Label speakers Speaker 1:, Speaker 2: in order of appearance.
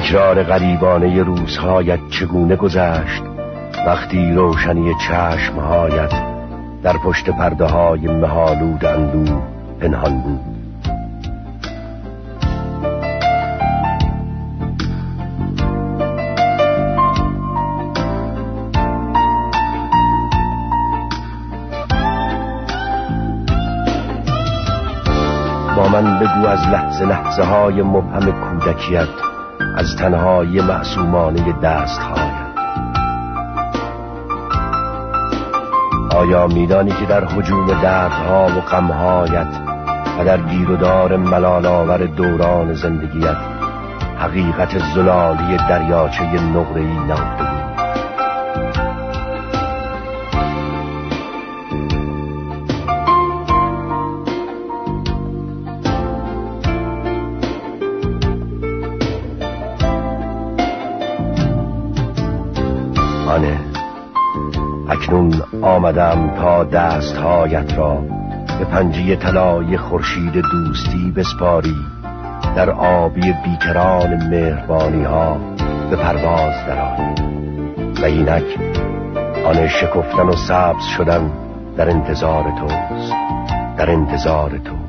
Speaker 1: تکرار غریبانه روزهایت چگونه گذشت وقتی روشنی چشمهایت در پشت پرده های مه‌آلود اندوه پنهان بود. با من بگو از لحظه لحظه های مبهم کودکیت، از تنهایی معصومانه دستهایت. آیا میدانی که در هجوم دردها و غمهایت و در گیر و دار ملال‌آور دوران زندگیت حقیقت زلالی دریاچه نقره‌ای نهفته بود؟ اکنون آمدم تا دستهایت را به پنجه طلای خورشید دوستی بسپاری، در آبی بیکران مهربانی ها به پرواز درآیی و اینک آن شکفتن و سبز شدن در انتظار توست، در انتظار تو.